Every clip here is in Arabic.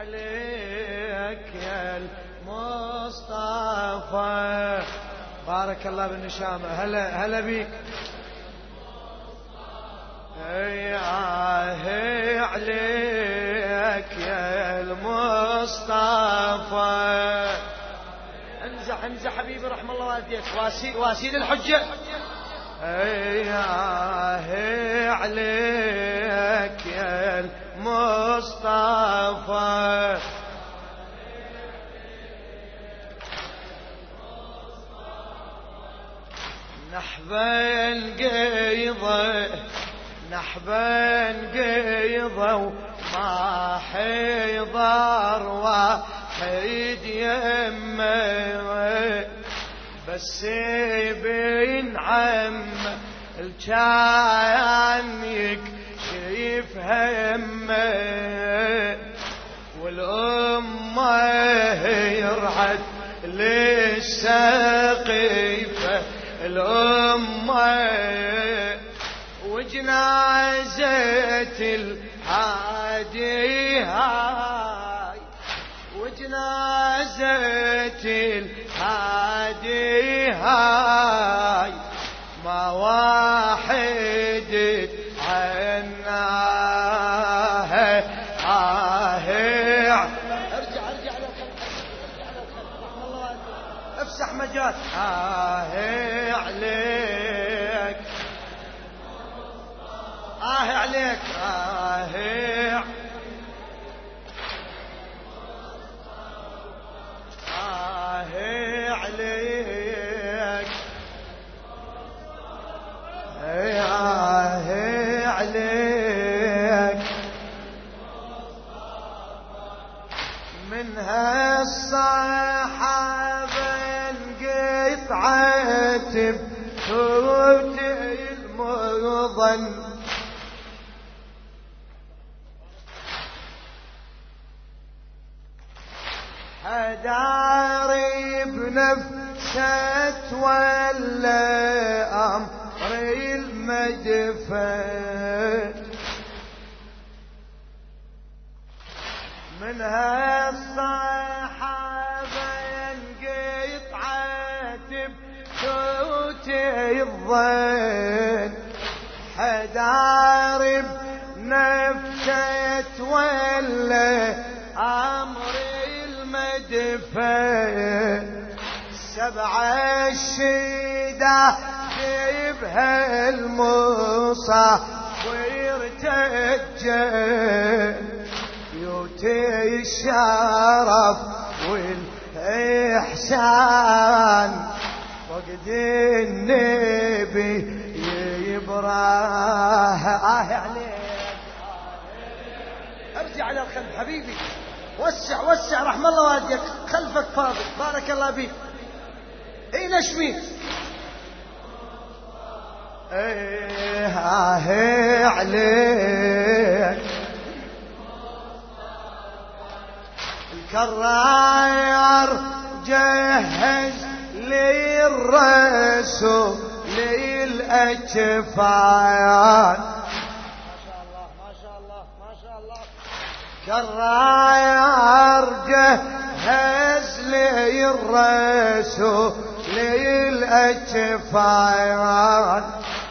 عليك يا المصطفى. بارك الله بالنشامة. هلا بيك. آه عليك يا المصطفى. امزح حبيبي رحم الله والديك. واسيد الحجة. عليك يا المصطفى. نحبا قيضة وما حيضر واحد يمه، بس بينعم الكان يكشف همه، والأمة يرعد للسقيفة الأمة، وجنازة الهادي هاي، وجنازة الهادي هاي، ما واحد عناها. ارجع افسح مجال. عليك عليك عليك عليك. من هالصحابة انقطعت بثوت المرضن، حداري بنفسه ولا أمر المدفن، من هالصحابة انقطعت بصوت الظن، حداري بنفسه ولا أمر المدفن، 7 الشدة جيبها المصافير تجن، يوتي الشرف والإحسان، وقد النبي يبراه. عليك ارجع على الخلف حبيبي. وسع رحم الله والديك. خلفك فاضي. بارك الله فيك. نشمي. عليك الكراير جهز لي الرسول للأجفان. ما شاء الله كراير جهز لي الرسول للأجفان،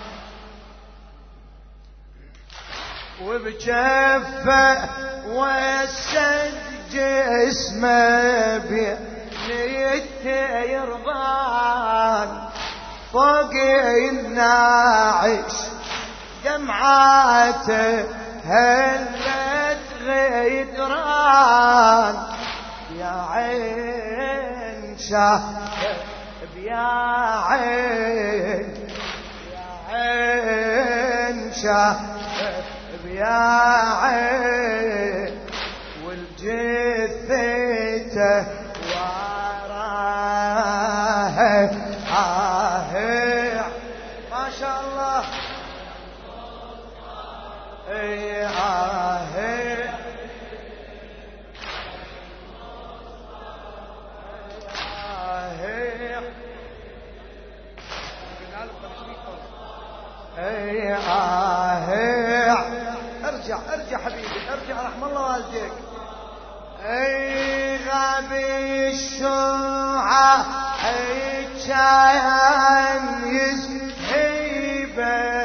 وبجفة وسد جسمه بيربان، فوق الناعش دمعاته هلت غيدران، يا عين شاهد يا عين شاهد يا عين، والجثته وراه. ما شاء الله. ارجع حبيبي ارجع رحم الله والديك. اي غاب الشوعة كان يزهي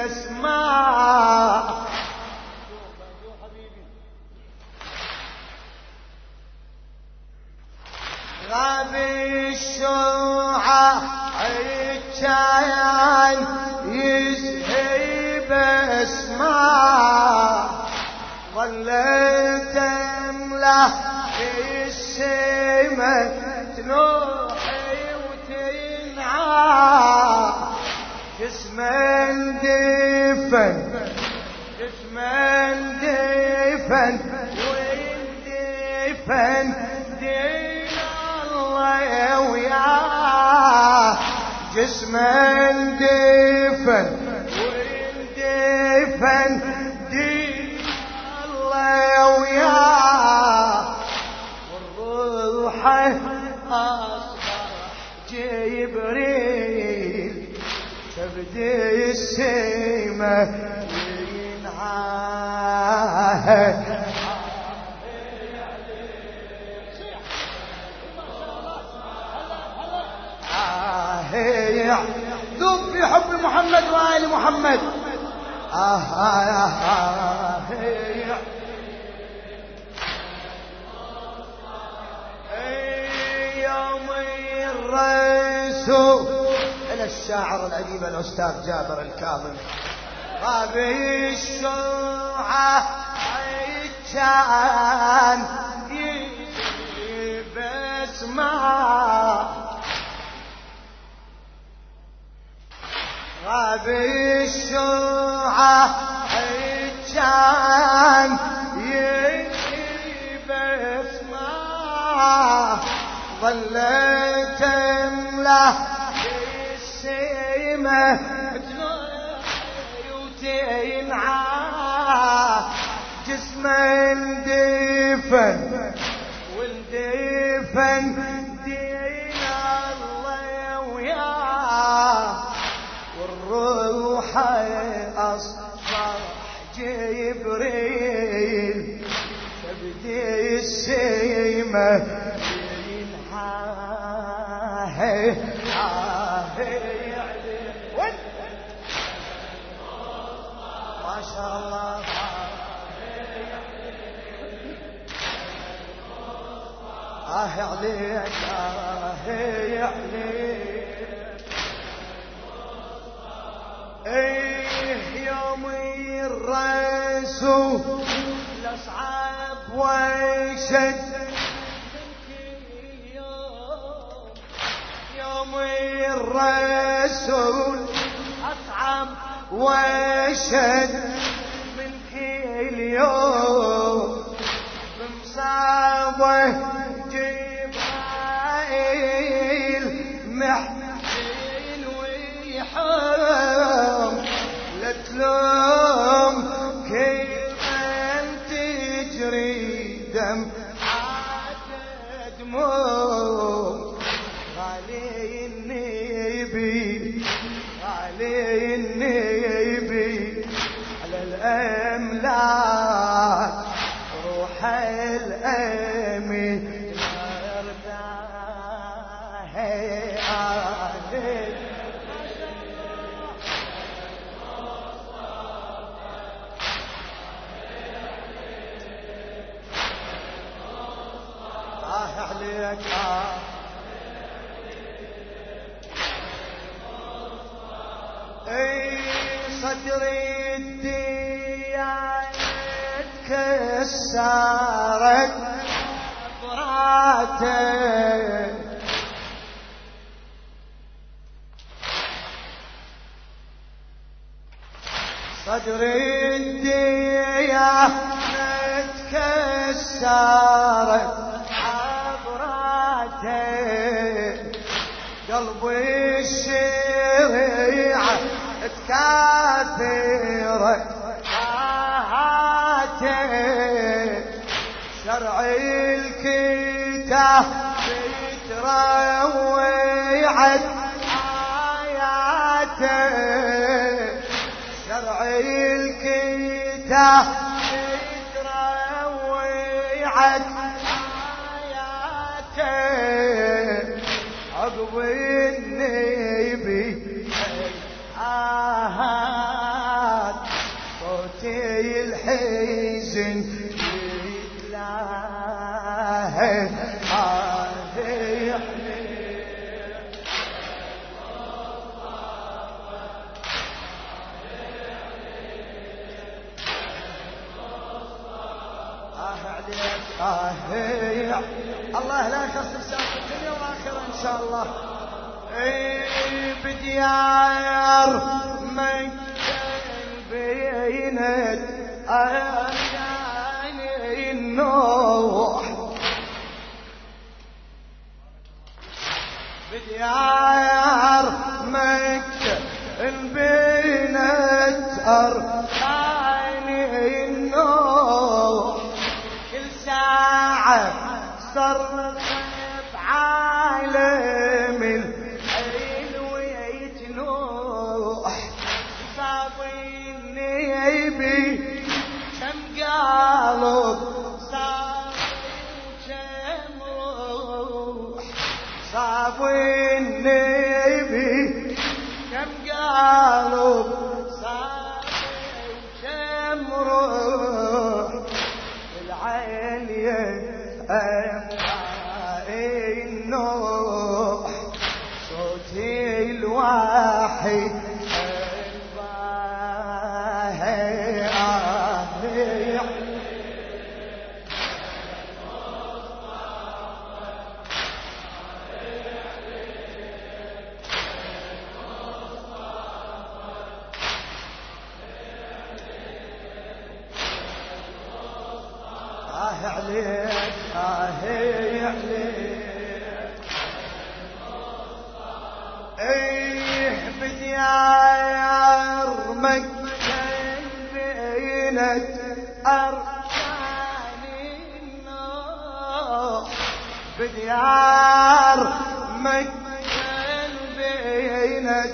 بسمع غاب الشوعة كان يزهي بسمع ظلت املأ السما تلوحي وتنعى جسما دفن ويندفن دين الله وياه جسما دفن ويندفن دين الله وياه والروح أصبح جبريل تبدي السما ينعاه ذوب في حب محمد وآل محمد يوم الرسول إلى الشاعر الأديب الأستاذ جابر الكاظم غاب الشوعة كان يجيب اسمع غاب الشوعة كان يجيب اسمع ظلت املأ السما وتنعى جسما دفن والدفن دين الله وياه والروح أصبح جبريل تبدي السما ما شاء الله عليك يوم الرسول الأصعب ويشد يوم الرسول أصعب ويشد من كل يوم بمصابه جبرائيل محزن ويحام لا تلوم كيف تجري دم دموع علي النبي على الأملاك روح الأمين عليك صدري الديانة كسرت عبراته صدري الديانة كسرت قلبي الشريعة تكاثرت شرعي الكتاب تروعت آياته شرعي الكتاب تروعت عقب النبي آهات صوتي الحزن يتلاهي الله لا يخسر ساعة الدنيا والآخرة إن شاء الله. بديار مكة بينت أرجاني النوح بديار مكة بينت أرجاني النوح كل ساعة صرخ بعالم الحيل ويتنوح صابي النبي كم قالب صابي كم روح صابي النبي كم قالب صابي كم روح العالية النوح صوتي الواحد عليك ايه بديار مكة بينت أركان النوح بديار مكة بينت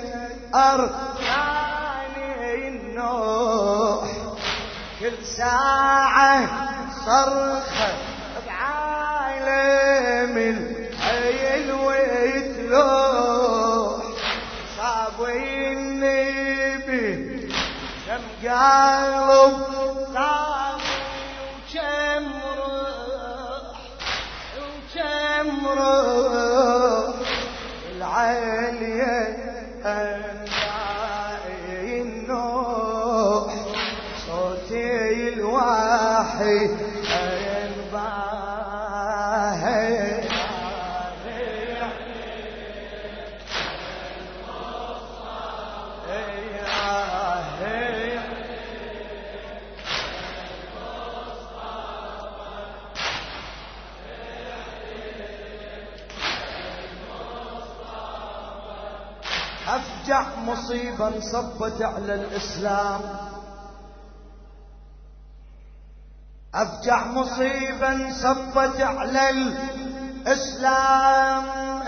أركان النوح كل ساعة صرخة بعالم الحيل ويتلوح صابي النبي كم قلب صابي وكم روح وكم روح العالية النوح صوتي الواحد أفجع مصيبة انصبت على الإسلام أفجع مصيبة انصبت على الإسلام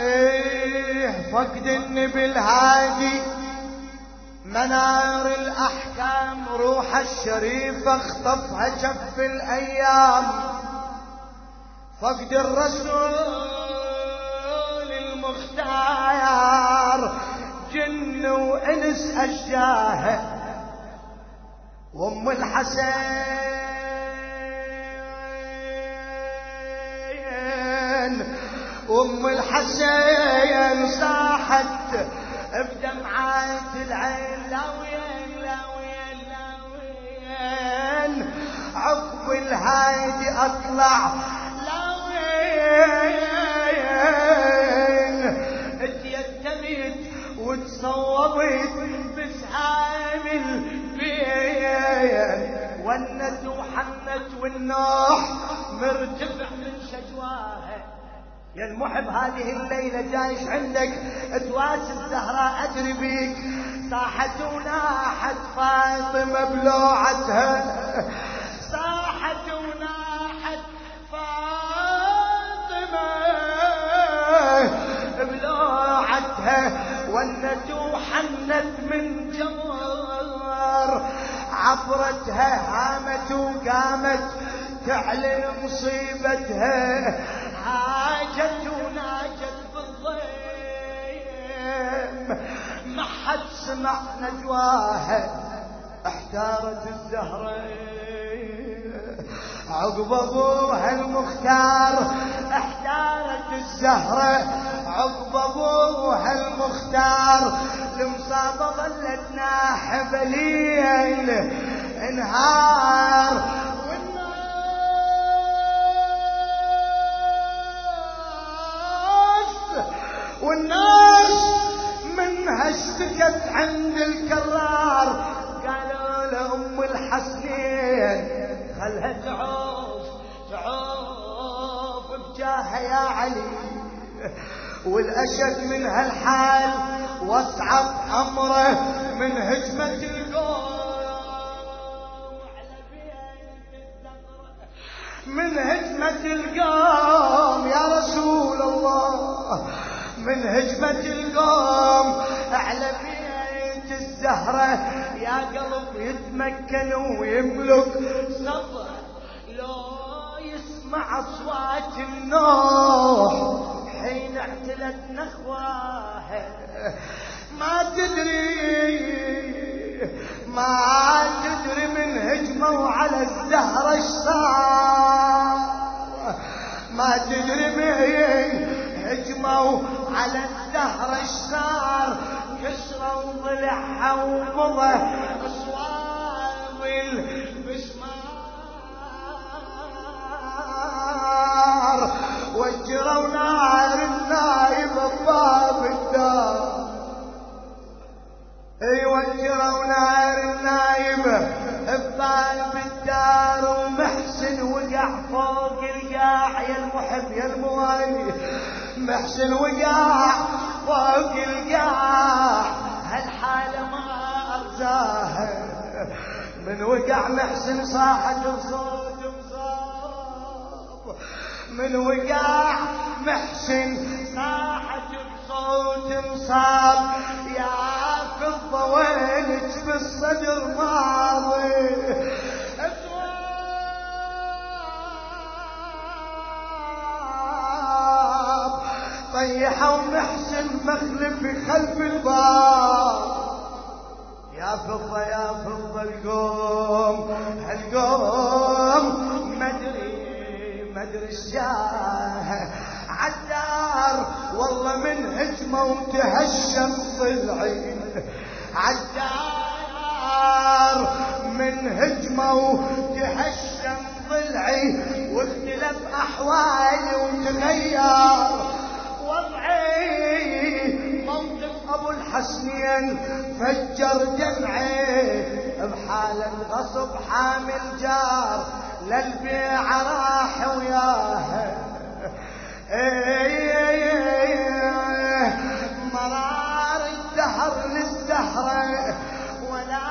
فقد النبي الهادي منار الأحكام روح الشريفة اخطفها جف الأيام فقد الرسول المختار جن وإنس أشجاه وأم الحسين صاحت بدمعات العين لوين عقب الهادي أطلع لوين اتيتمت وتصوبت بسهام البين ونت وحنت والنوح مرتفع من شجواها يا المحب هذه الليلة جايش عندك تواسي الزهراء أدري بيك صاحت وناحت فاطمة بلوعتها صاحت وناحت فاطمة بلوعتها ونت وحنت من جوار عبرتها هامت وقامت تعلن مصيبتها هاج ناجت وناجت بالضيم ما حد سمع نجواها احتارت الزهرة عقب ابوها المختار احتارت الزهرة عقب ابوها المختار المصابة ظلت ناحبة ليل انهار والناس منها اشتكت عند الكرار قالوا لأم الحسنين خلها تعوف بجاها يا علي والأشد من هالحال واصعب أمره من هجمة القوم على بيت الزهرة من هجمة القوم يا رسول الله من هجمة القوم على بيت الزهرة يا قلب يتمكن ويملك صبر لو يسمع أصوات النوح حين اعتلت نخواها ما تدري من هجموا على الزهرة ايش صار ما تدري من هجموا على الزهرة ايش صار كسروا ضلعها ومضى اصواب المسمار وجروا نار النايب بباب الدار وجروا نار النايب بباب الدار ومحسن وقع فوق القاع يا المحب يا الموالي محسن وقع فوق القاع هالحالة ما أرزاها من وقع محسن صاحت بصوت مصاب من وقع محسن صاحت بصوت مصاب يا فضة وينك بالصدر ماضي طيحوا محسن مخلفي خلف الباب يا فضة القوم مدري الشاه عالدار والله من هجمة وتهشم ضلعي عالدار من هجمة وتهشم ضلعي واختلف أحوالي وتغير وضعي موقف أبو الحسنين فجر دمعي بحال الغصب حامل جار للبيع راح وياه مرار الدهر للزهرة ولا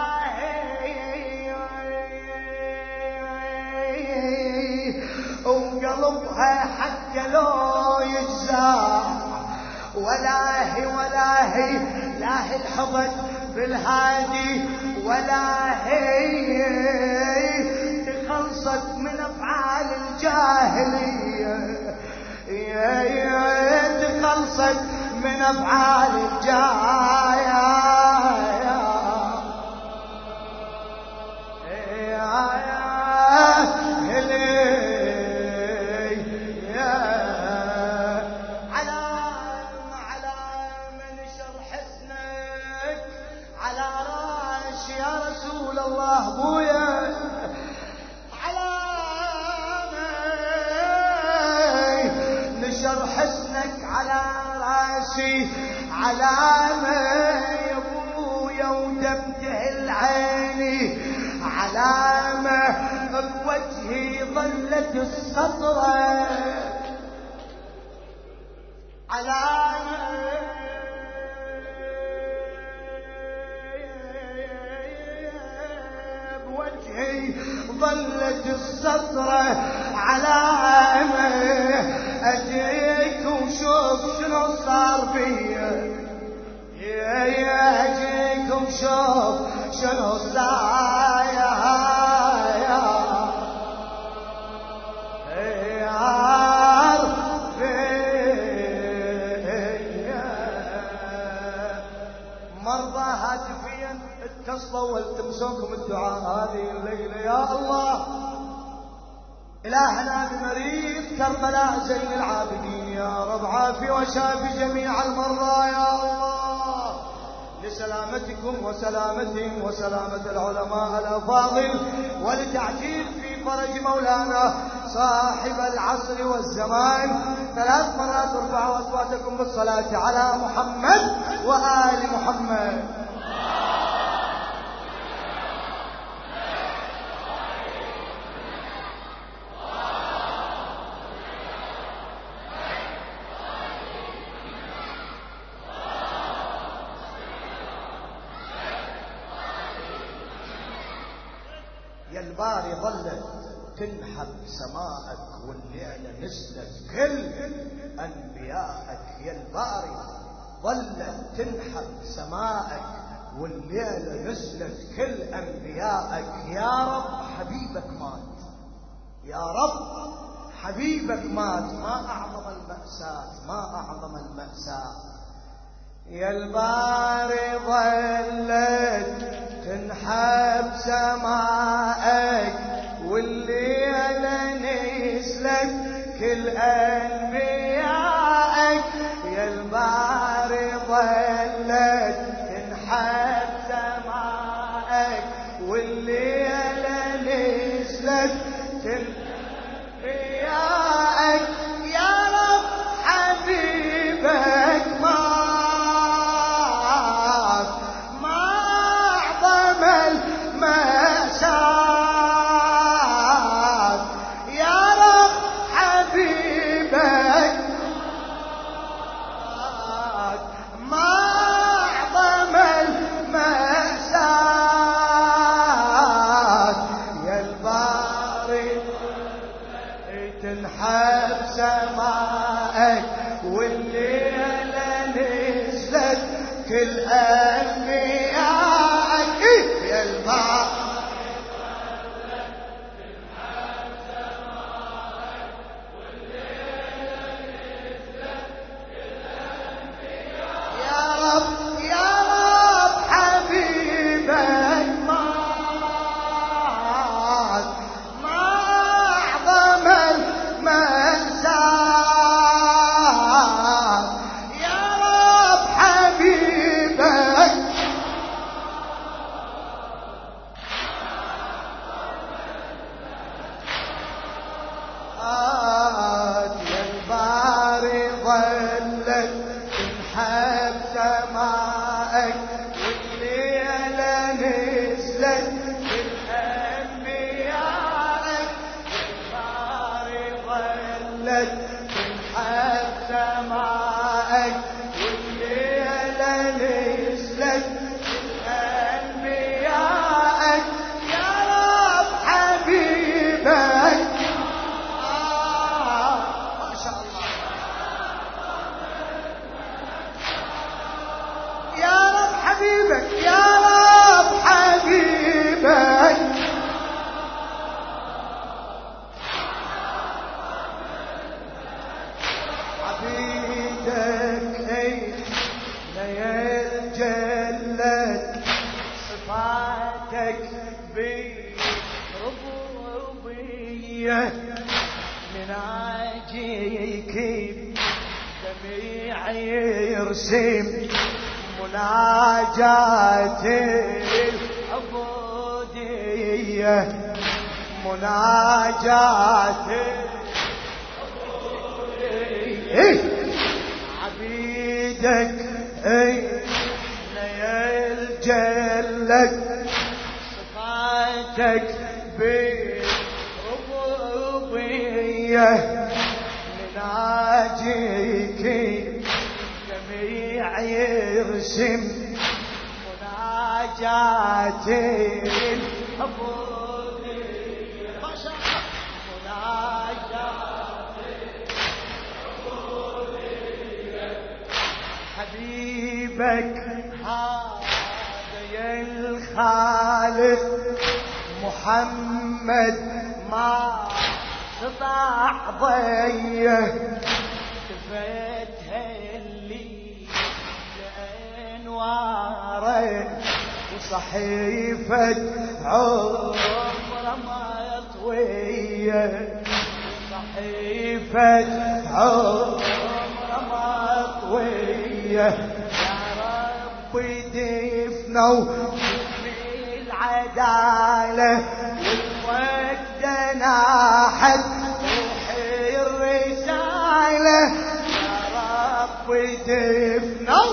وقلبها حتى لو يجزع ولا هي الحبت بالهادي ولا هي تخلصت من افعال الجاهليه تخلصت من افعال علامة يا ابويا ودمته العيني علامة بوجهي ظلت السطرة علامة بوجهي ظلت السطرة علامة اجيك وشوف شنو صار بيا يا اجيك وشوف شنو صار يا انسوكم الدعاء هذه الليلة. يا الله إلهنا بمريض كربلاء زين العابدين يا رب عافي وشافي جميع المرضى يا الله، لسلامتكم وسلامتهم وسلامة العلماء الأفاضل، ولتعجيل في فرج مولانا صاحب العصر والزمان. 3 مرات ارفعوا أصواتكم بالصلاة على محمد وآل محمد. يا الباري ظلت تنحب سماءك والليلة نزلت كل أنبيائك. يا الباري ظلت تنحب سماءك والليلة نزلت كل أنبيائك. يا رب حبيبك مات، يا رب حبيبك مات. ما أعظم المأساة، ما أعظم المأساة. يا الباري ظلت تنحب سماءك والليلة نزلت كل أنبيائك. يا الباري ظلت تنحب سماءك والليلة نزلت كل أنبيائك. يا رب حبيبك تنحب سماءك والليلة نزلت كل أنبيائك. يا الباري تنحب سماءك والليلة نزلت كل أنبيائك. يا رب يا رب حبيبك مات، ما أعظم المأساة. يا رب حبيبك مات. يا الباري ظلت تنحب سماءك والليلة نزلت كل أنبيائك. تنحب سماءك والليلة نزلت كل أنبيائك. يا رب حبيبك ما شاء الله. يا رب حبيبك، يا رب حبيبك ليل جلت صفاتك بربوبية. مناجيك دميع يرسم مناجات العبودية. مناجات عبيدك ليل جلت صفاتك بربوبية. مناجيك جميع يرسم مناجات العبودية. ما شاء الله مناجات العبودية. حبيبك هذا يا الخالق محمد ما استطاع ضيه. كفتها اللي لأنواره صحيفة عمر ما يطويه صحيفة عمر ما يطويه يا ربي دفنوا بالعدالة والوقت ناحت روحي الرسالة يا ربي دفنوا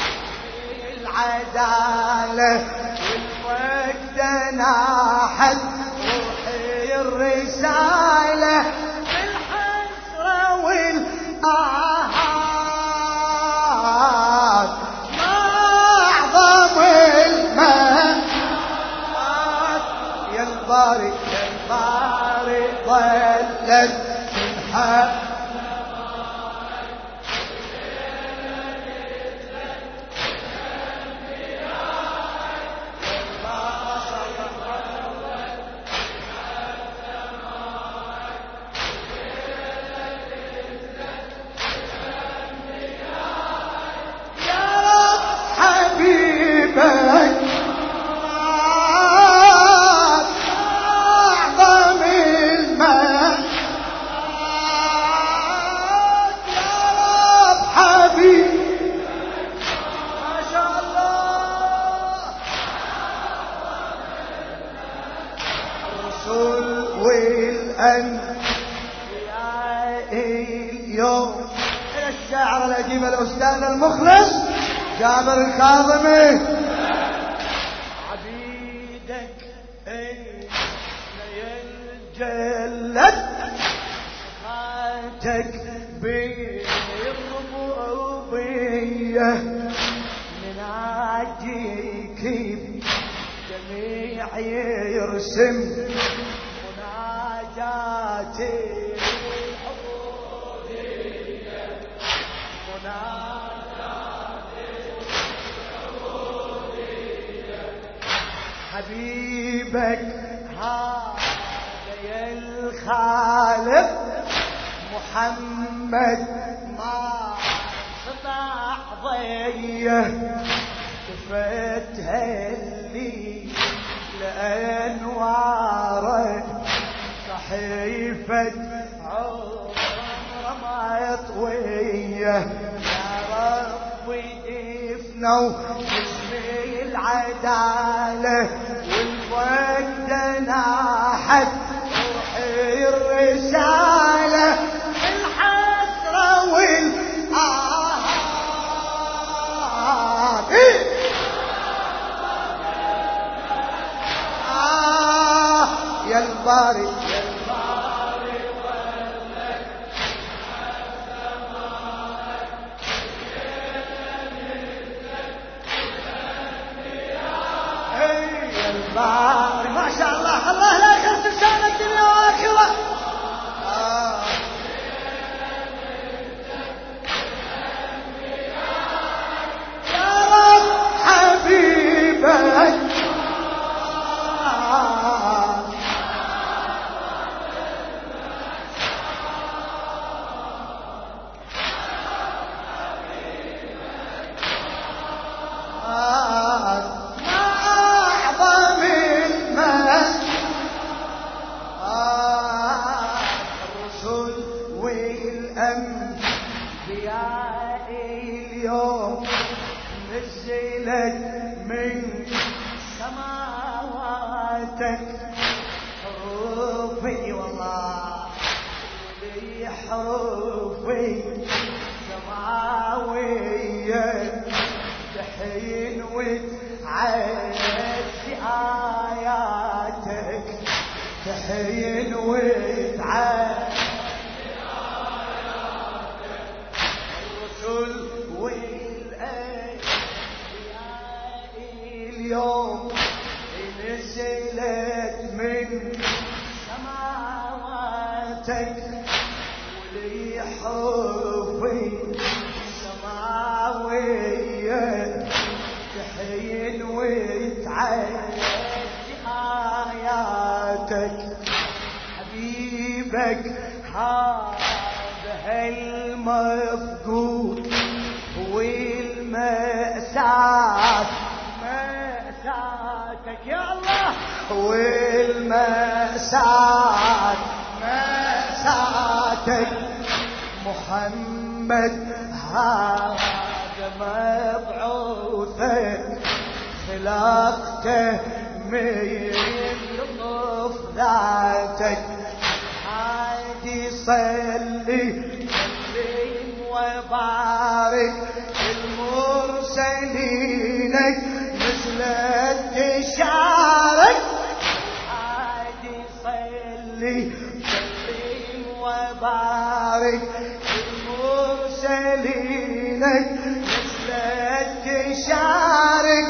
بالعدالة والوقت ناحت روحي الرسالة بالحسرة والآهات ما أعظم المهات يا الباري ظلت تنحت اليوم إلى الشاعر الأديب الأستاذ المخلص جابر الكاظمي عبيدك ينجلد خاتك بالربوبية مناجيك جميع يرسم مناجاتي حبيبك هذا يا الخالق محمد ما استطاع ضيه كفتها لي لأنواره صحيفة عمر ما يطويه يا ربي دفنوا باسمي العدالة والوقت ناحت روحي الرسالة الحسرة والآهات يا الباري ما شاء الله الله لا يخسر شان الدنيا واخره يا رب حبيبك اليوم نزلت من سماواتك حروفي والله لي حروفي سماوية تحين وتعزي آياتك تحين وتعزي اليوم نزلت من سماواتك ولي حروفي سماوية تحين وتعزي آياتك حبيبك هذا المفقود والمأساة والمسات مساتك محمد هذا مبعوثك خلقته من لطف ذاتك عادي صلي سلم وبارك المرسلينك نزلت تشارك عادي صلي سلم وبارك المرسلينك نزلت تشارك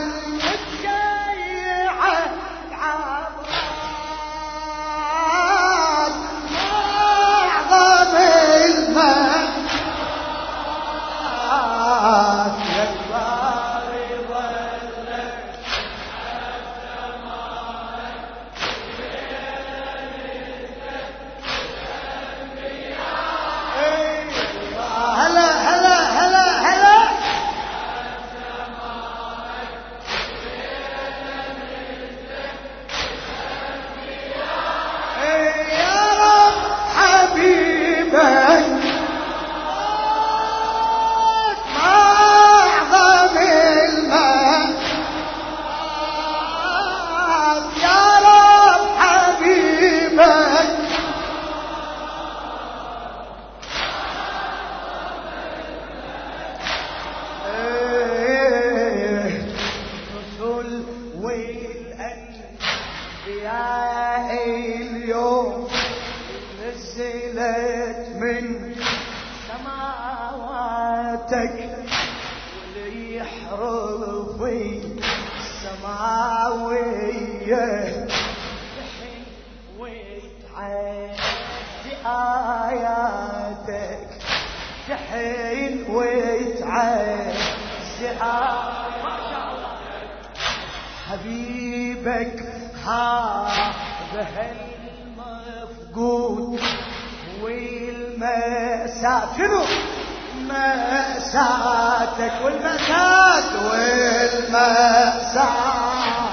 نزلت من سماواتك ولي حروفي السماوية تحن وتعزي آياتك تحن وتعزي حبيبك هذا المفقود والمسات شنو مساتك والمسات والمسات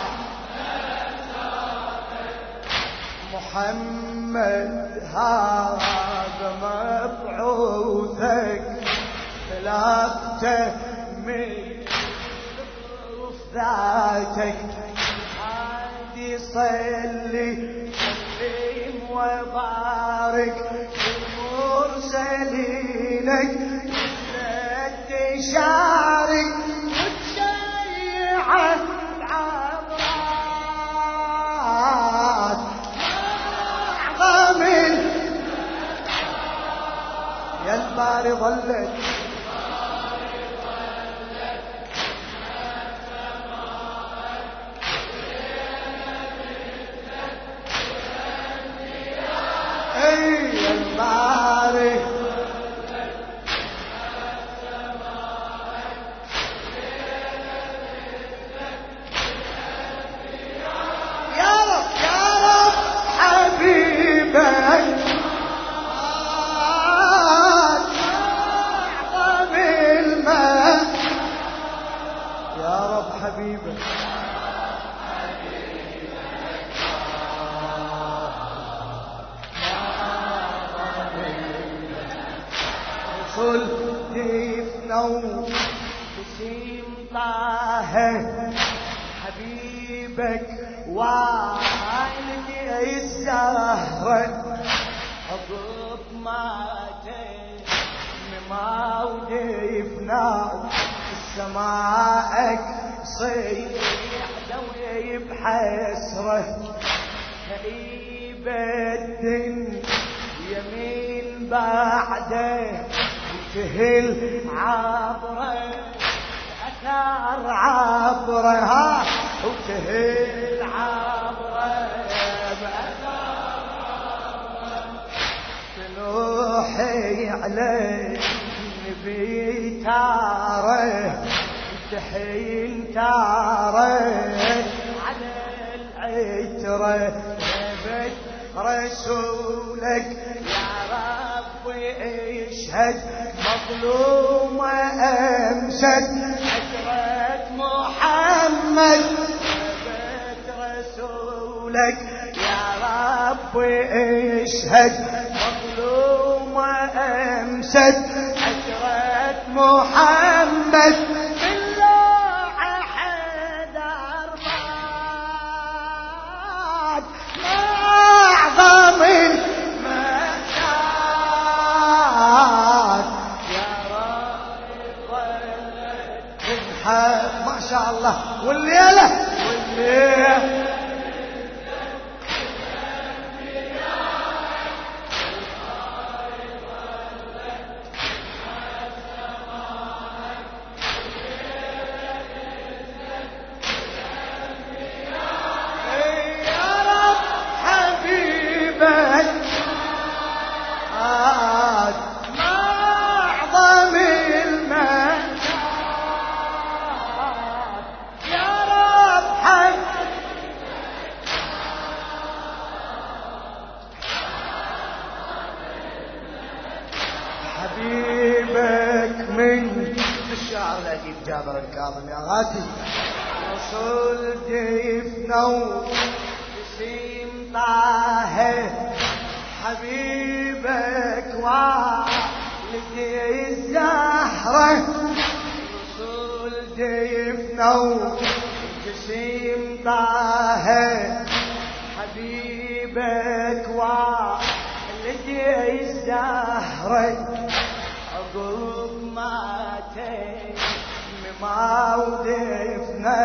محمد هذا مبعوثك خلقته من لطف ذاتك عادي صلي سلم وبارك المرسلينك نزلت تشارك وتشيع العبرات أعظم يا الباري ظلت يا الباري يا رب يا رب حبيبك أعظم الماء يا رب حبيبك دفنوا بسيم طه حبيبك والدي الزهرة حبب ماتت ما ودفنوا سماءك صيح دوي بحسرة كئيب الدنيا يمين بعده تهل عبره أثار عبرها وتهل عبره بأثار عبره تنوحي عليه نبي تاره تحين تاره على العترة نبت رسولك يا رب اشهد مظلومة أمست حسرة محمد نبت رسولك رسولك يا رب اشهد مظلوم وامسد حجرة محمد بالله احد ارباد اعظم المساد يا رب ما شاء الله والليله حبيبك من الشعر الأديب جابر الكاظم يا غاتي رسول دفنه جسيم طه حبيبك والدي الزهرة رسول دفنه جسيم طه حبيبك والدي الزهرة عقب ما ما ودفنا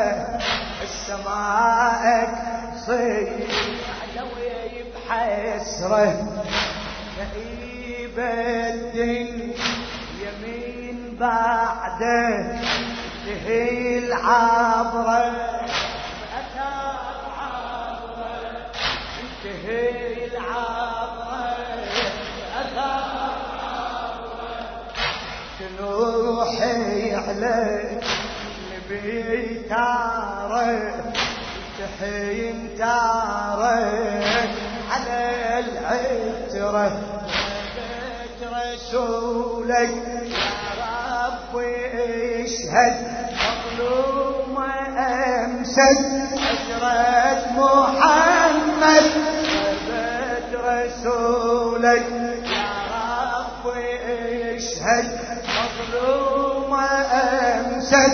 السماءك صيح علوي بحسره كئيب الدين يمين بعده تهي العبره اثار عبره تهي العبره اثار تنوحي عليك بيتارك تحين تارك على العترة بيت رسولك يا رب اشهد مظلوم امسد حجرة محمد بيت رسولك يا رب اشهد مظلوم امسد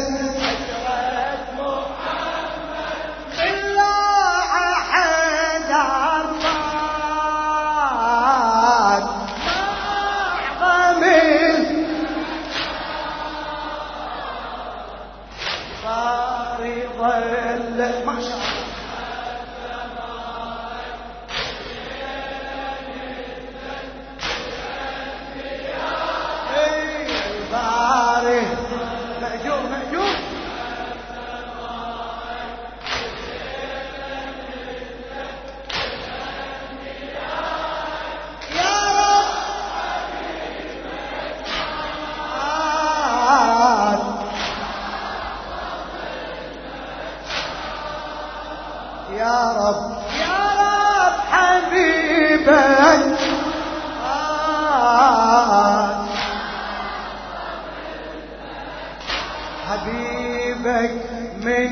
ما شاء الله الباري مأجور مأجور يا رب يا رب حبيبك حبيبك من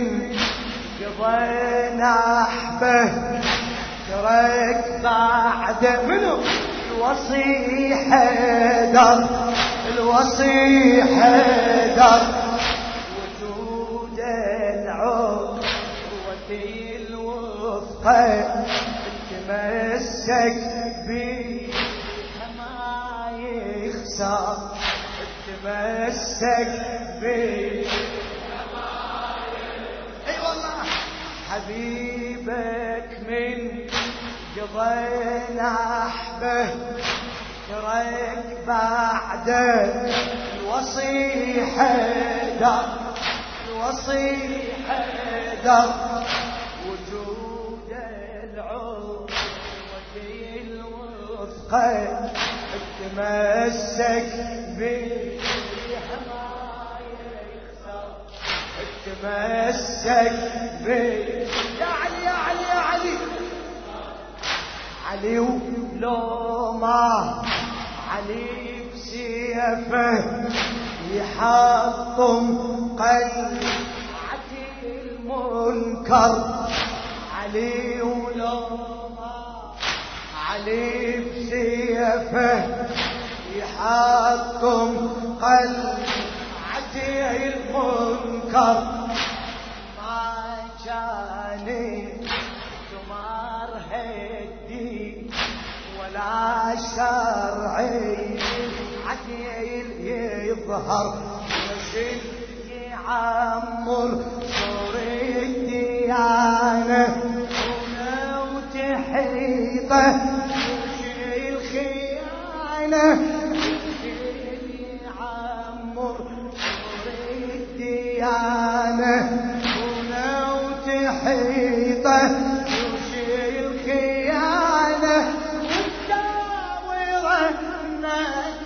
قضينا احبه ترك بعد منو الوصي حيدر الوصي حيدر وجود العود تمسك بيها ما يخسر تمسك بيها ما يخسر اي والله حبيبك من قضينا احبه ترك بعده الوصي حيدر الوصي حيدر وجود العود وكي الوفقة تمسك بيها ما يخسر تمسك بيها يا علي يا علي يا علي علي ولو ما علي بسيفه يحطم قلب المنكر علي ولو علي بسيفه يحطم قلب عتيه المنكر، ما جاني ثمار هدي ولا شرعي عتيه يظهر يزيد يعمر صور الديانة وتحيطه يشيل خيانة يعمر صور الديانة وتحيطه يشيل خيانة وتداور الناس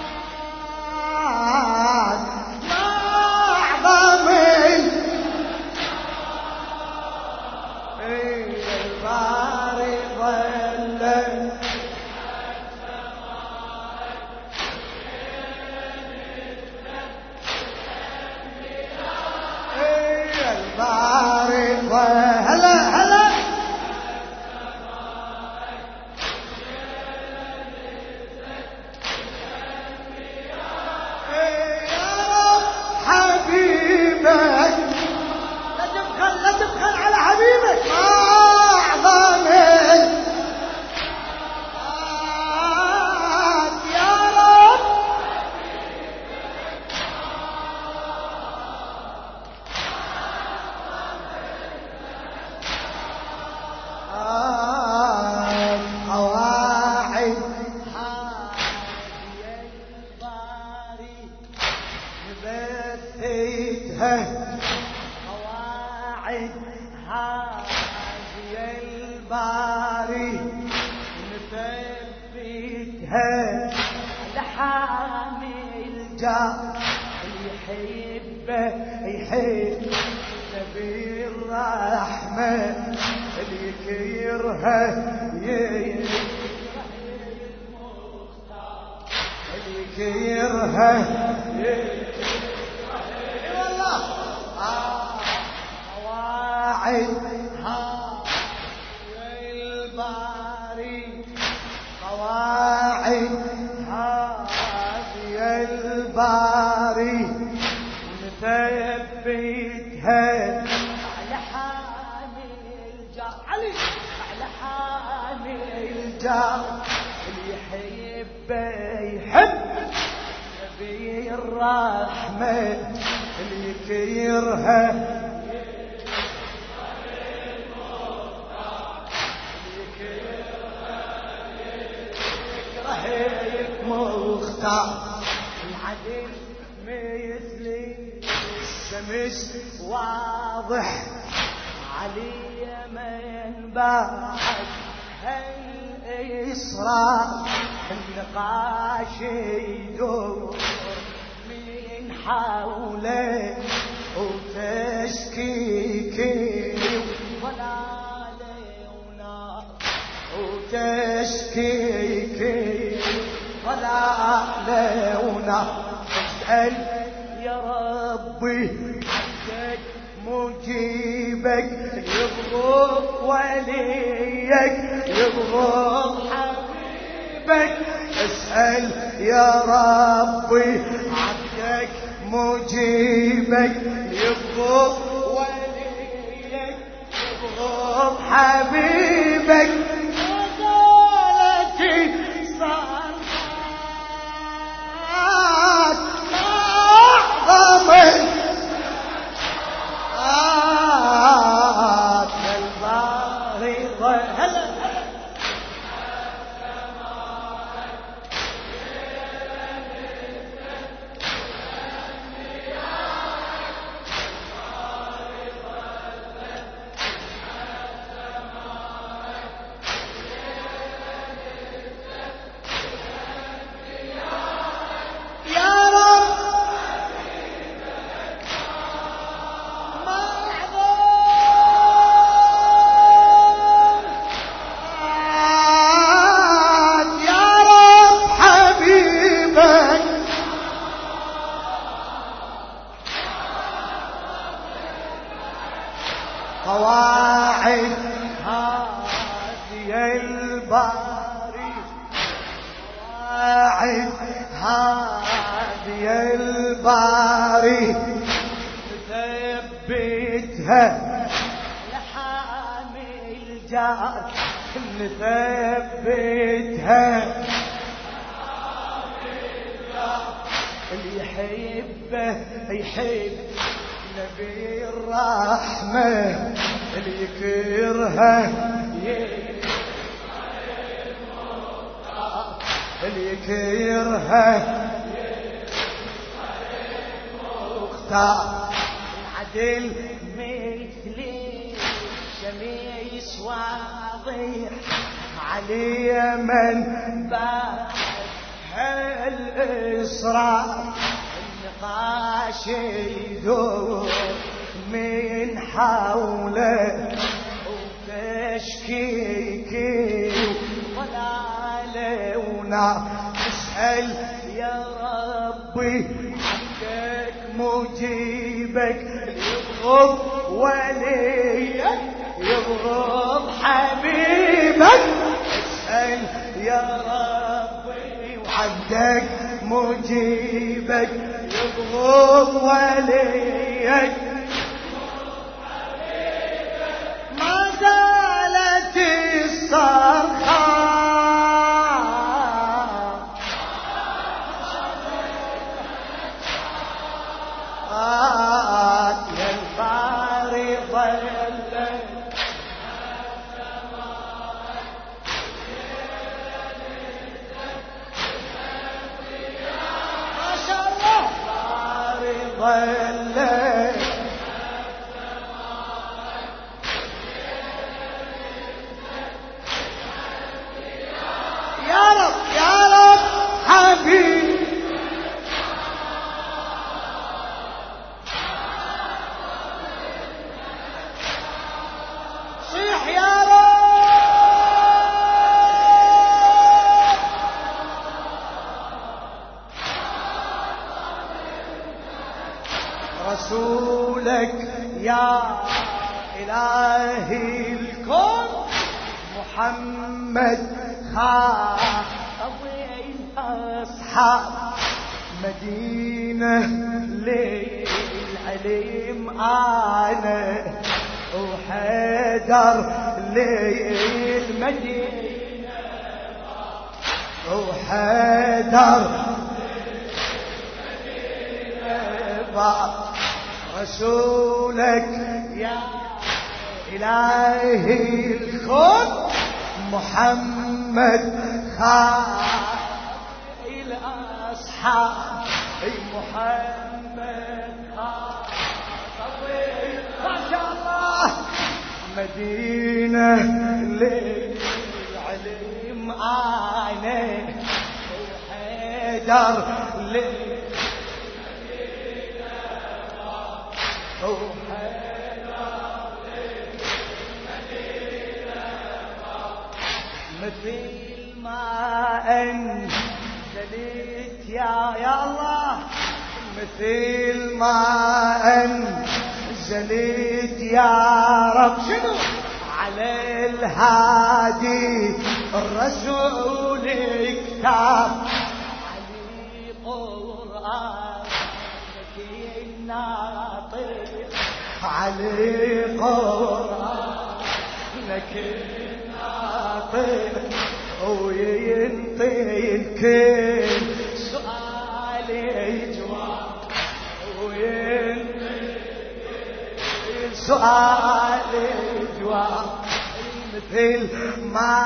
قواعد هذه الباري نثبتها لحامي الجار يحبه يحب نبي الرحمة اللي يكيرها اللي يكيرها قواعد هذه الباري قواعد هذه الباري نثبتها على حامي الجار علي على حامي الجار اللي يحبه يحب نبي الرحمة اللي يكيرها مختار العدل مثلي الشمس واضح علي من بعد هالإصرار النقاش يدور من حوله وتشكيكي ولا ليونا وتشكيكي ولا لونا اسأل يا ربي عبدك مجيبك يبغض وليك يبغض حبيبك اسأل يا ربي عبدك مجيبك يبغض وليك يبغض حبيبك وقالتي يا الباري نثبتها لحامي الجار نثبتها اللي يحبه يحب نبي الرحمة اللي يكرهه اللي يكرهه مختار العدل مثلي شميس واضح علي من بعد هالإصرار النقاش يدور من حوله وتشكيكي ضلاله ونار اسأل يا ربي عندك مجيبك يبغض وليك يبغض حبيبك اسأل يا ربي وعندك مجيبك يبغض وليك ما زالت الصرخة يا الباري ظلت ما شاء الله الباري ظلت يا رب يا رب حبيبي صيح يا رب رسولك يا إلهي الكون محمد خاطب أصحاب مدينة للعلم أنا وحيدر للمدينة وحيدر للمدينة رسولك يا إلهي الكون محمد خاطب الأصحاب محمد خاطب ما شاء الله مدينة للعلم أنا وحيدر للمدينة مثل ما أنزلت يا الله مثل ما أنزلت يا رب شنو على الهادي الرسول كتاب علي قرآن الناطق علي قرآنك الناطق وينطي الكل سؤال جواب وينطي السؤال جواب مثل ما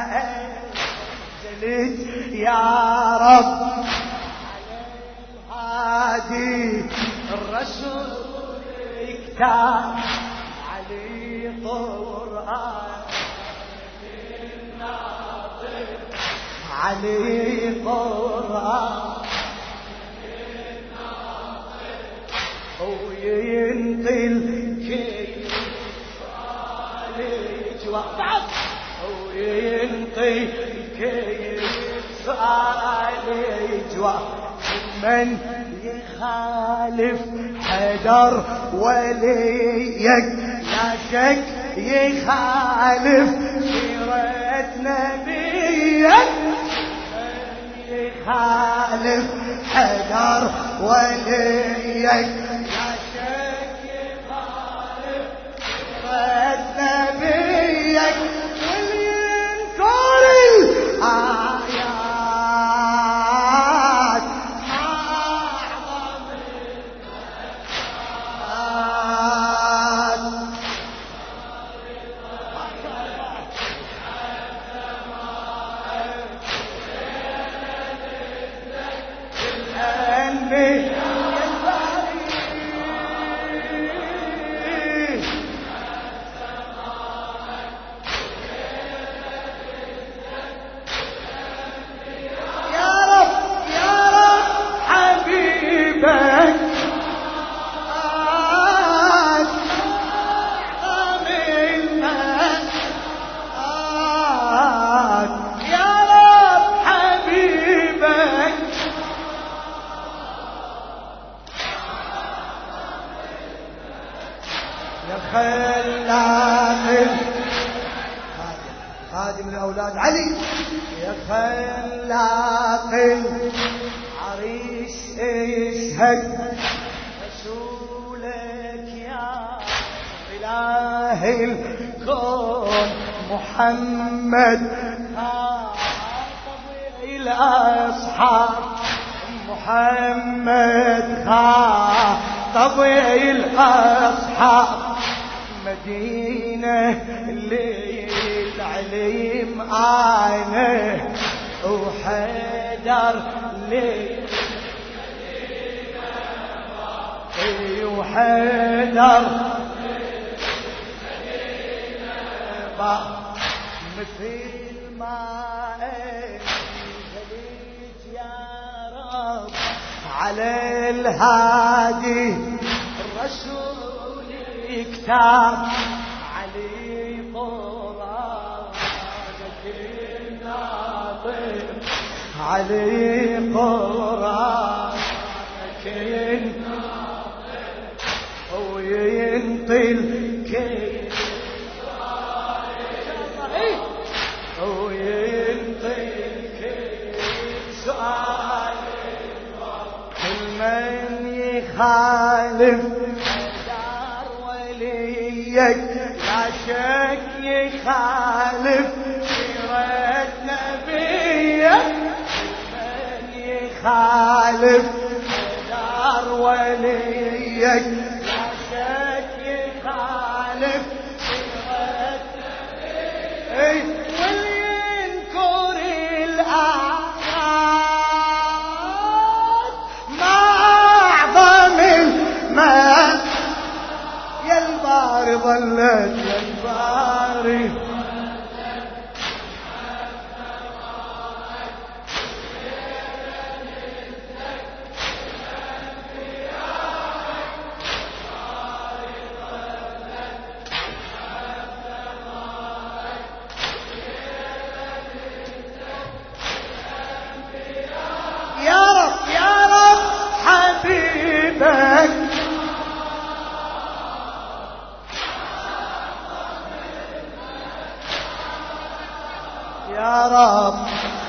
أنزلت يا رب على الهادي الرسول كتاب علي قرآن الناطق علي قرآن الناطق وينطي الكل سؤال جواب وينطي الكل سؤال جواب من يخالف حيدر وليك لا شك يخالف سيرة نبيك من يخالف حيدر وليك لا شك يخالف سيرة نبيك والينكر الآيات أعظم خادم لأولاد علي يا خلاق العريس اشهد رسولك يا إله الكون محمد خاطب الأصحاب محمد خاطب الأصحاب مدينة للعليم عينه وحيدر وحيدر مثل ما انزلت يا رب على الهادي الرسول كتاب علي قرانك الناطق علي قرانك الناطق وينطل كيف وينطل كيف سؤال كل من يخالف لا شك يخالف سيرة نبيك من يخالف دار وليك لا شك يخالف سيرة نبيك والينكر الآيات ما أعظم المال يا الباري ظلت يا الباري يا رب يا رب حبيبك يا رب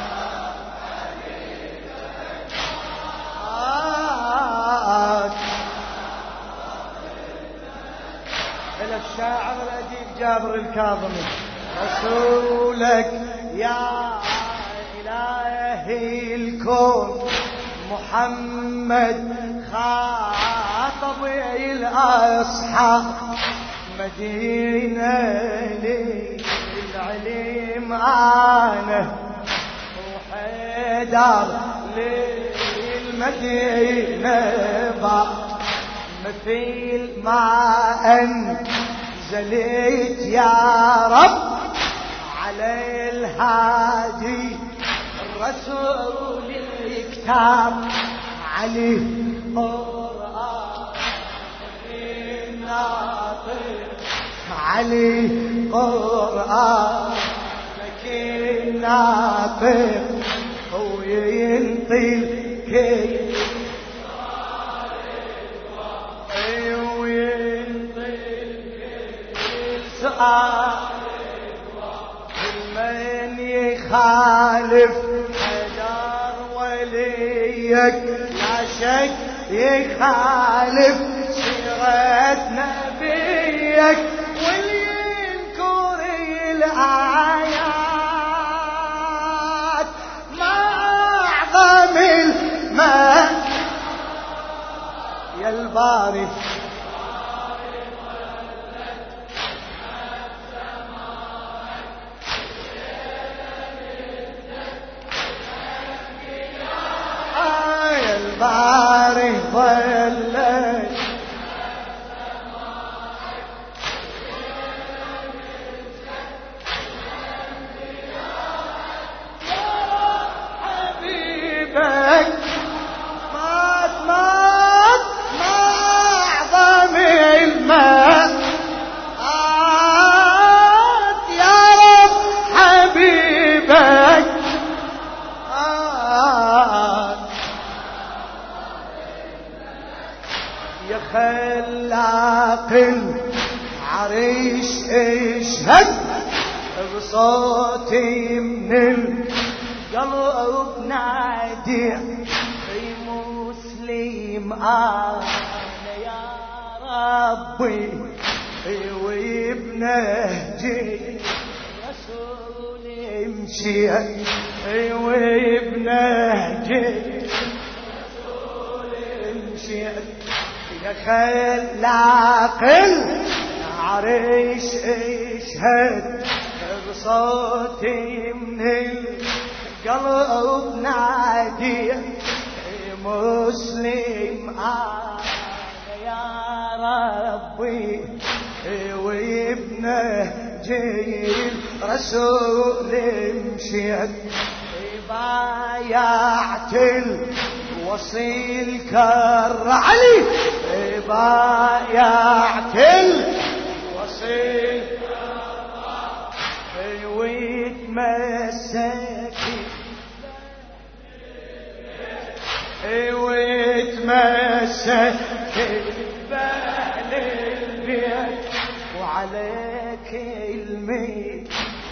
إلى الشاعر الأديب جابر الكاظمي رسولك يا إلهي الكون محمد خاطب الأصحاب مدينة للعليم أنا وحيدر للمدينة مثل ما أنزلت يا رب على الهادي الرسول الكتاب عليه قرآن الناطق عليه قرآن الناطق وينطل كيف من يخالف حيدر وليك لا شك يخالف سيرة نبيك واللي ينكر الآيات ما أعظم الماء يا الباري الباري ظلت حبيبك مات مات ما أعظم الماء يا رب حبيبك يا خلاق العريش اشهد بصوتي من القلب نادي مسلم انا يا ربي وبنهجي رسول امشي وبنهجي رسول امشي يا خلاق العريش اشهد بصوتي من القلب نادي مسلم انا يا ربي وبنهجي رسول مشيت بايعت وصي الكرعلي بايعت الوصي ويتمسك بأهل البيت وعليك الميت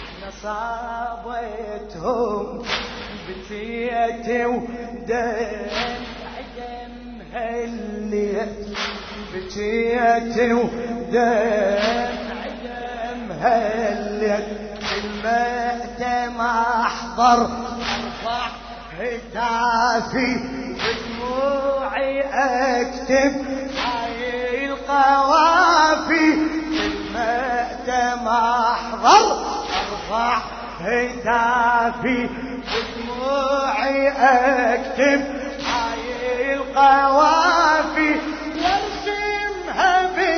نصابتهم بتيتي ودم عدمها الليل بتيتي ودم عدمها الليل المأتم أحضر أرفع هتافي بدموعي أكتب هاي القوافي المأتم أحضر أرفع هتافي بدموعي أكتب هاي القوافي وارسمها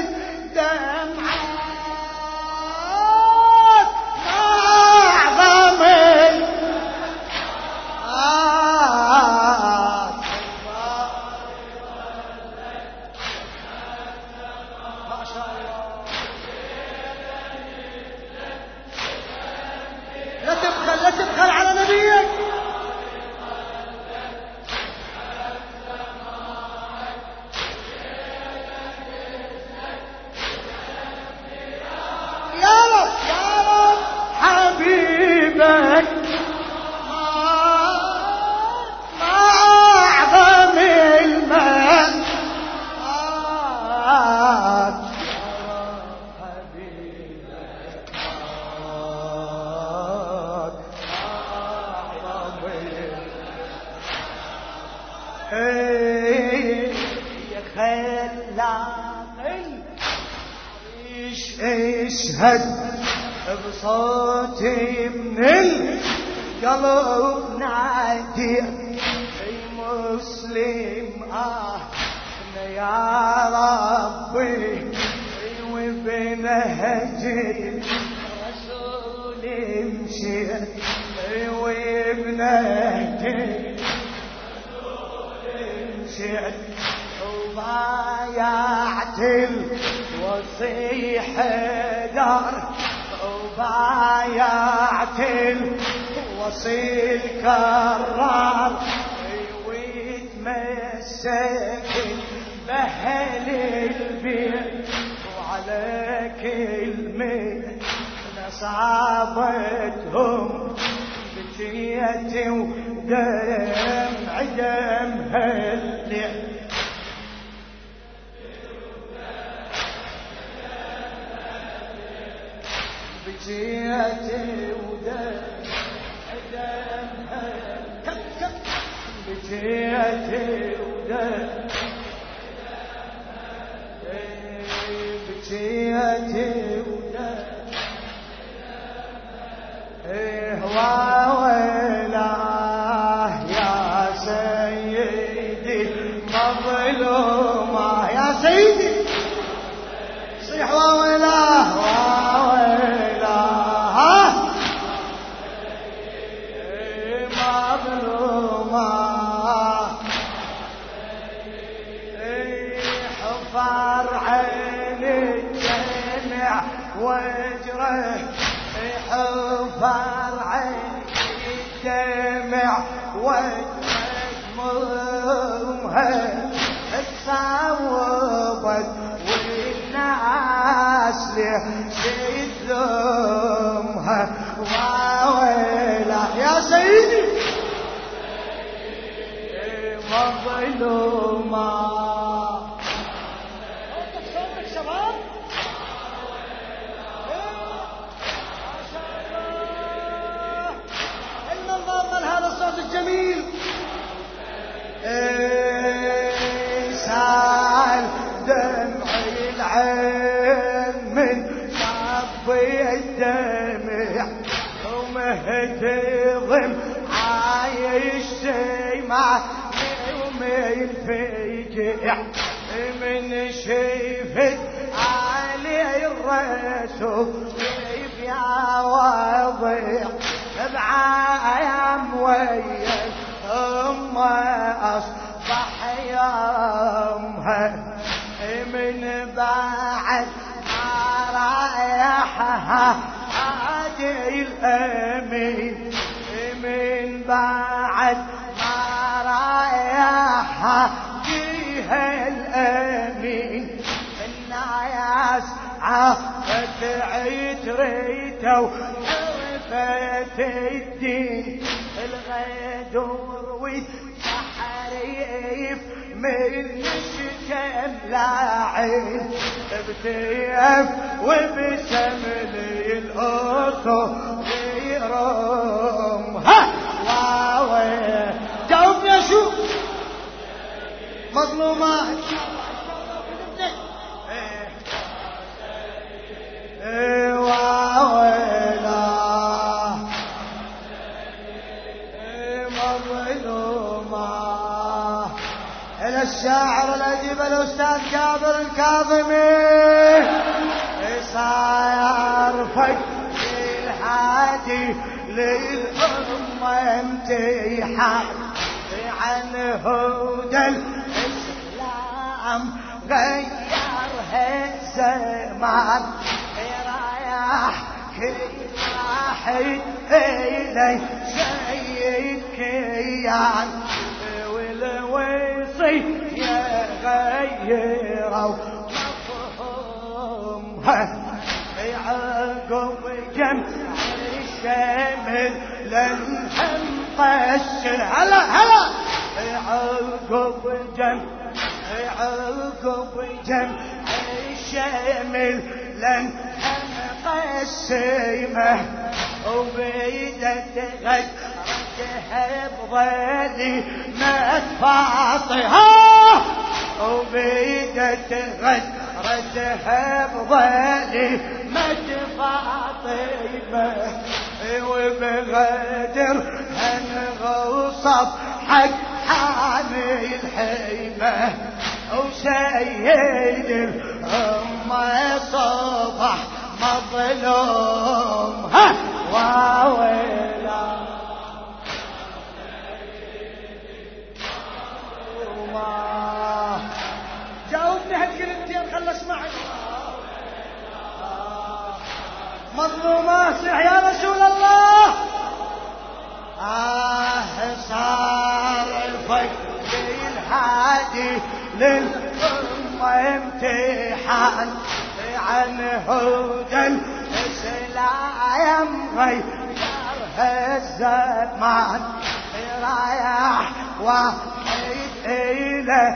بالدمعات أعظم ما شاء الله لا تبخل على نبيك يا رب حبيبك ما أعظم الماء يا خلاق اشهد بصوتي من القلب نادي مسلم انا يا ربي وبنهجي رسول امشي وبنهجي وبايعت الوصي حدار وبايعت الوصي الكرار ويتمسك بأهل البيت وعلى كلمة نصابتهم بكيتي ودمع دمها اللي بكيتي ودمع دمها بكيتي ودمع بكيتي وويلاه يا سيدي مظلومة يا سيدي صيح وويلاه وويلاه مظلومة حفر عين الجميع وجره حفر عين الدمع وجمها تصوبت والناس لشدلمها وويلا يا سيدي مظلومة صوتك شباب هذا الصوت الجميل سال دمعي العين من صبي الدمع ومهتضم عايش مع يومين فيجع من شفت علي الرسول يا وضيع بعايم ويا ثم أصبح يومها من بعد ما رايحها عادي الأمين من بعد ما رايحها فيها الأمين الناس عافت عيد ريته الدين الغدور والتحريف من شكم لاعين بتيف وبسملي الأصول يرمها واوي جاوبني يا شو مظلومات الشاعر الأديب الأستاذ كابر الكاظمي صار فك الحادي للأمة امتحان عن هدى الإسلام غيرها الزمان رايح كل واحد إلي سيد كيان والوصي يغيروا مفهومها عقب جمع الشمل لنهم قشر هلا هلا عقب جمع الشمل لنهم قسمه وبيدت غدرتها بظلي ما تفاطها وبيدت غدرتها بظلي ما تفاطمه وبغدر هنغصب حق حامي الحيمه وسيد الأمة صبح مظلوم واويلا جاوبني هالكلمتين خلى اسمعي مظلومة صح يا رسول الله صار الفقر الهادي للأمة امتحان عن هدى الإسلام غيرها الزمان رايح واحد إله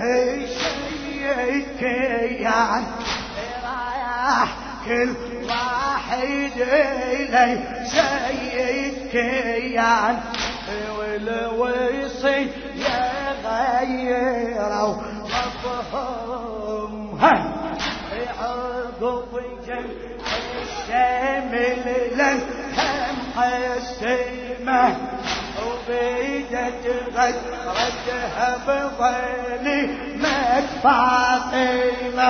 شيء كيان رايح كل واحد إله شيء كيان والوصي يغيروا مفهومها عقب جن الشامل للهم حسيمه وبيدت غدرتها بظلي مدفع قيمه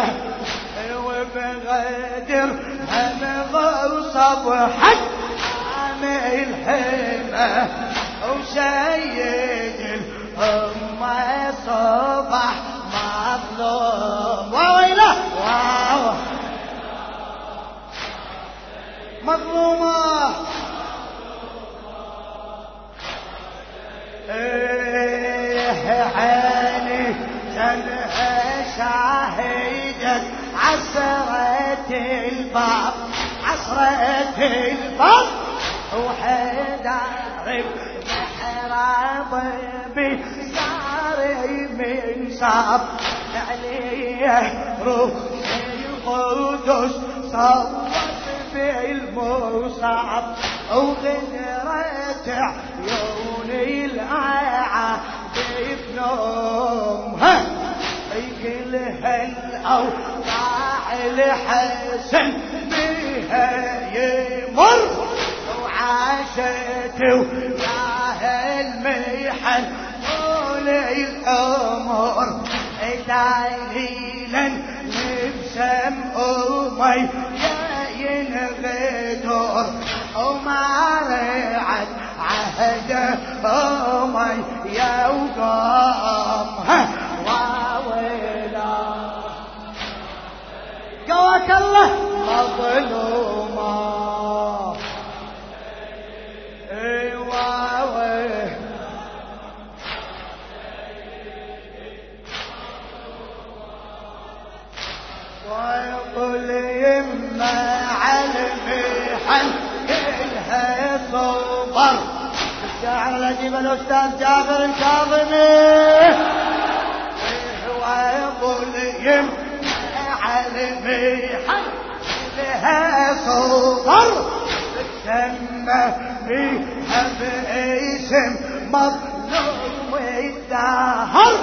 وبغدر هم غصب حد عامل حمه وسيد الأمة صبح مظلوم وويله واو مظلومة عيني جنها شاهدت عصرة الباب عصرة الباب وحدارب محراب بساري من صاب عليه روح القدس صوت بالمصعب وغدرت عيوني العاعة بنومها يقلها الأوضاع الحسن بها يمر وعاشت وياها المحن طول الأمور دليلا لبسم أمي ينغدر وما رعت عهد أمي يوقامها وويلا قواك الله مظلومة ويقول يما علميحن كلها صبر الشاعر الأديب الأستاذ جابر الكاظمي ويقول يما علميحن كلها صبر تسمى فيها باسم مظلوم الدهر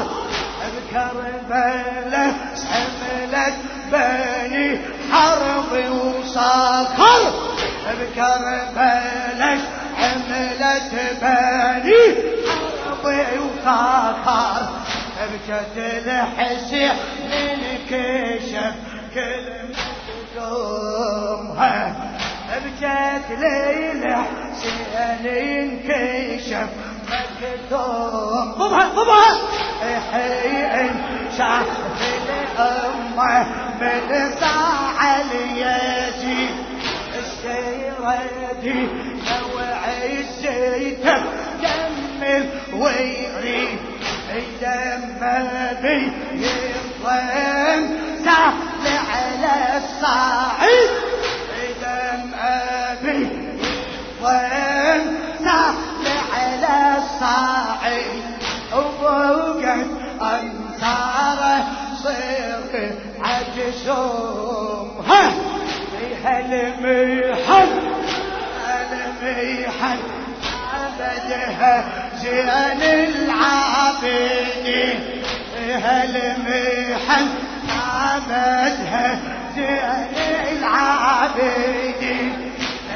بكربلاء حملت بني حرب وصخر بكربلاء حملت بني حرب وصخر بكت الحسين انكشف كلمتكمها بكت ليلة حسين انكشف مكتوم ضبها حين شاف الأمة من ساعة ليجي السيرة دي نوع الزيتم كمل ويريد دم بي يضم سهل على الصعيد دم أبي يضم سهل على الصعيد وبوقت أنصاره صير عجسوم فيها الميحن عبدها زين العابدين فيها الميحن عبدها زين العابدين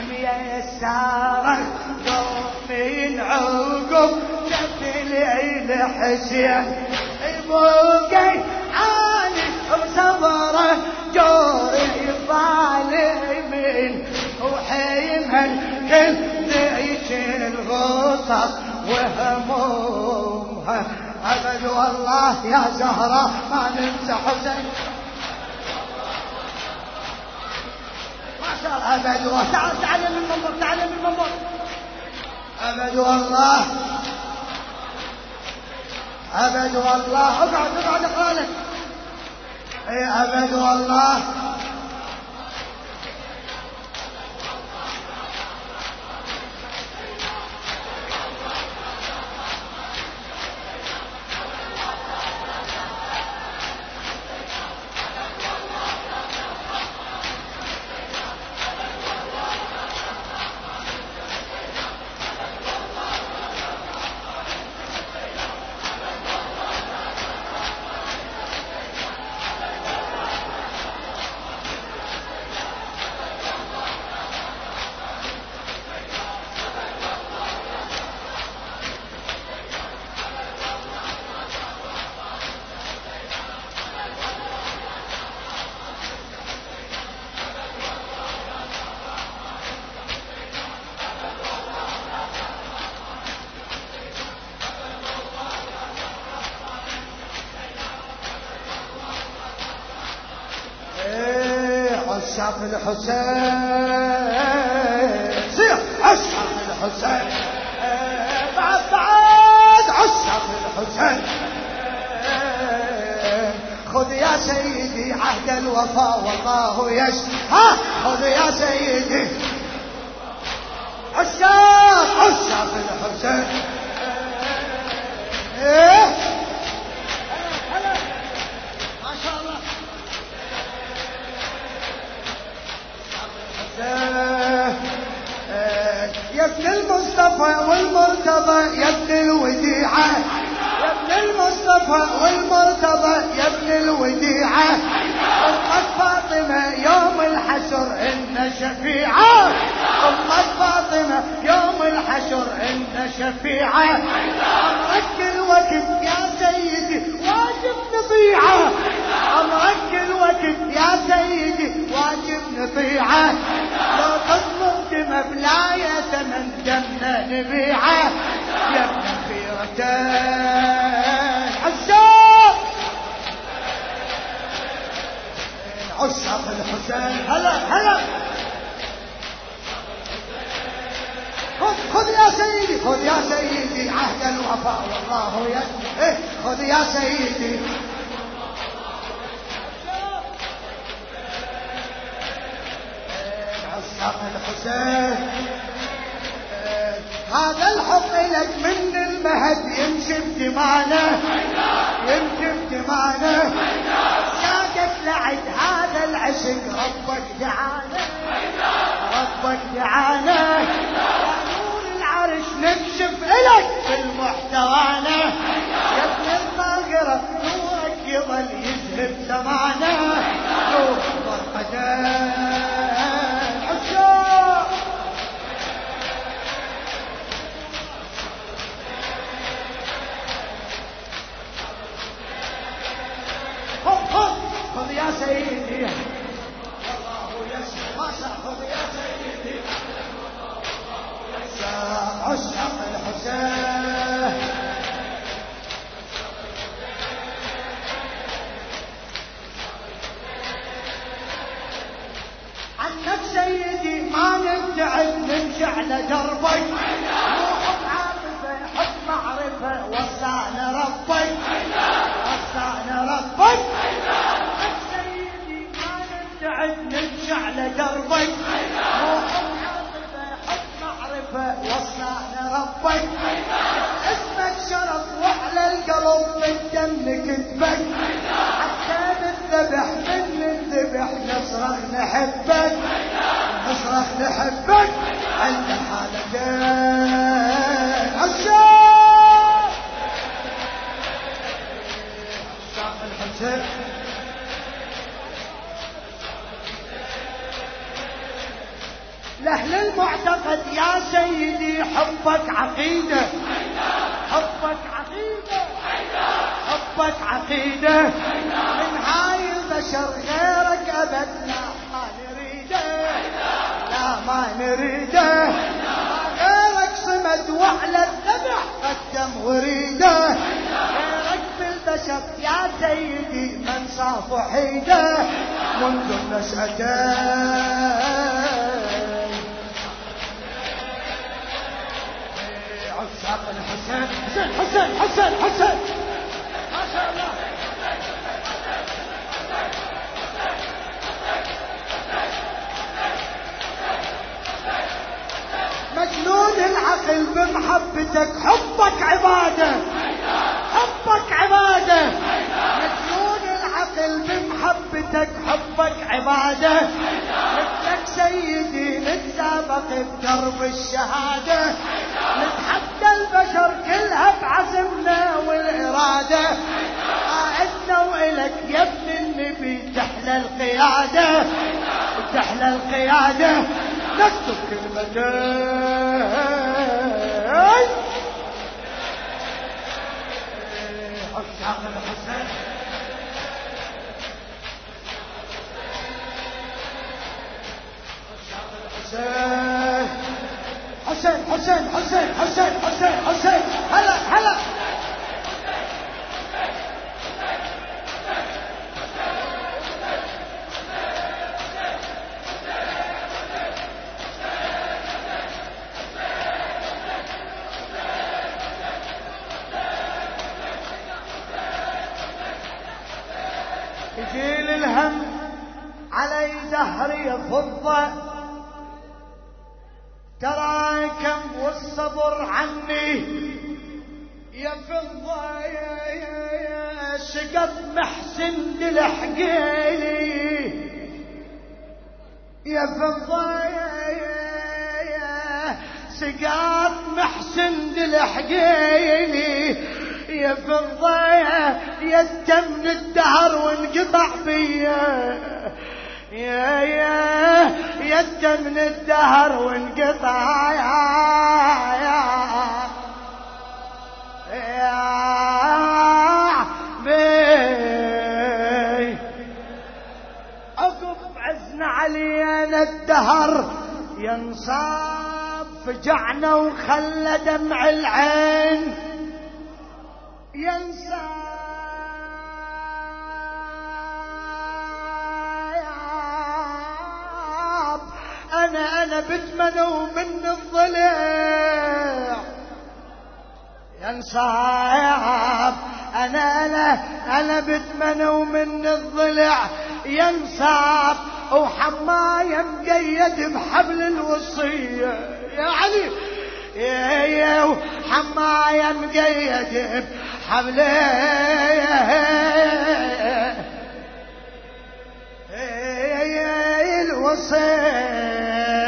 ميسرت من عقب شكل الحسين بوقي عالي بصبره جوري الظالمين وحيمن كل ذيك الغصص وهمومها أبد والله يا زهرة ما ننسى حسين ما شاء الله أبد والله تعال من المنبر تعال من المنبر أبد والله أبد والله اقعد اقرأ اي أبد والله عشاق الحسين صيح عشاق الحسين بعد عشاق الحسين خذ يا سيدي عهد الوفاء والله يشهد خذ يا سيدي عشاق الحسين ما شاء الله يا ابن المصطفى والمرتضى يا ابن الوديعة يا ابن المصطفى والمرتضى يا ابن الوديعة أمك فاطمة يوم الحشر إن شفيعة أمك فاطمة يوم الحشر إن شفيعة أمرك الوقت يا سيدي واجب نطيعه أمرك الوقت يا سيدي واجب نطيعه لو تطلب دم بلا يتمن دمنا نبيعه يا ابن خيرتين عشاق الحسين هلا خذ يا سيدي خذ يا سيدي عهد الوفاء والله يشهد خذ يا سيدي عشاق الحسين هذا الحب لك من المهد يمشي بدمانه يمشي بدمانه ساقك لعد هذا العشق ربك دعانه ربك دعانه نور العرش نكشف إلك بالمحتوانه يا ابن المغرب نورك يظل يذهب زمانه نور القدم عشاق خذ يا سيدي الله يسر ما شاء خذ يا سيدي عشاق الحسين عنك سيدي ما نبتعد نمشي على دربك مو حب عاطفة حب معرفة وصانا ربك وصانا ربك عنك سيدي ما نبتعد نمشي على دربك مو حب عاطفة حب معرفة وصانا ربك اسمك شرف وعلى القلب بالدم كتبك حتى بالذبح من الذبح نصرخ نحبك نصرخ نحبك عند حالتين عشاق الحسين لأهل المعتقد يا سيدي حبك عقيدة حبك عقيدة حبك عقيدة من هاي البشر غيرك أبد لا ما نريده لا ما نريده غيرك صمد وعلى الذبح قدم وريده غيرك بالبشر يا سيدي من صاف وحيده منذ نشأتين عشاق الحسين حسين ما شاء الله مجنون العقل بمحبتك حبك عبادة حبك عبادة مجنون العقل بمحبتك حبك عبادة مثلك سيدي نتسابق بدرب الشهادة نتحدى البشر كلها بعزمنا والإرادة قائدنا وإلك يا ابن النبي تحلى القيادة تحلى القيادة نكتب كلمتين عشاق الحسين حسين هلا يجيل الهم علي دهري فضة، تراكم والصبر عني يا فضة، يا سقط محسن دلحقيلي يا فضة، يا سقط محسن دلحقيلي يا فضة، يا الدم الدهر وانقطع بيا يا الدم الدهر وانقطع يا بي عقب عزنا علينا الدهر ينصاب فجعنا وخلى دمع العين ينصاب، أنا بتمنوا من الضلع ينصاب، أنا بتمنوا من الضلع ينصاب، وحماية مقيد بحبل الوصية يا علي يا وحماية مقيد بحبل الوصية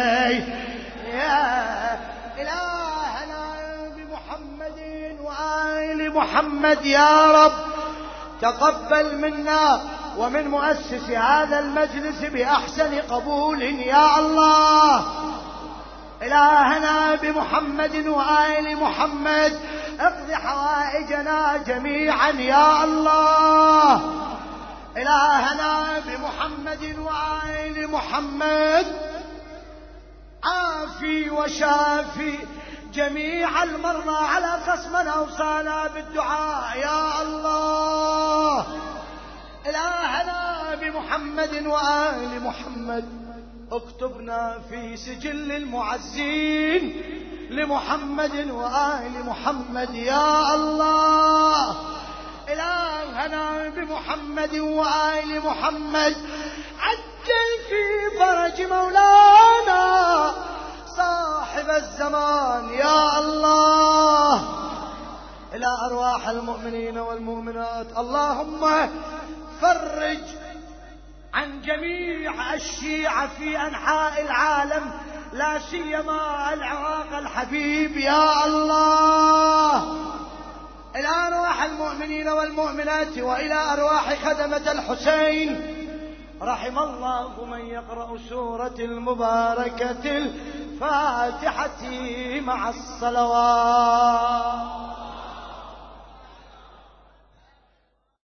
يا إلهنا بمحمد وآل محمد يا رب تقبل منا ومن مؤسس هذا المجلس بأحسن قبول يا الله. إلهنا بمحمد وآل محمد اقض حوائجنا جميعا يا الله. إلهنا بمحمد وآل محمد عافي وشافي جميع المرضى على قسمنا أوصانا بالدعاء يا الله. إلهنا بمحمد وآل محمد اكتبنا في سجل المعزين لمحمد وآل محمد يا الله. إلهنا بمحمد وآل محمد عجل في فرج مولانا صاحب الزمان يا الله. إلى أرواح المؤمنين والمؤمنات اللهم فرج عن جميع الشيعة في أنحاء العالم لا سيما العراق الحبيب يا الله. إلى أرواح المؤمنين والمؤمنات وإلى أرواح خدمة الحسين رحم الله من يقرأ سورة المباركة الفاتحة مع الصلوات.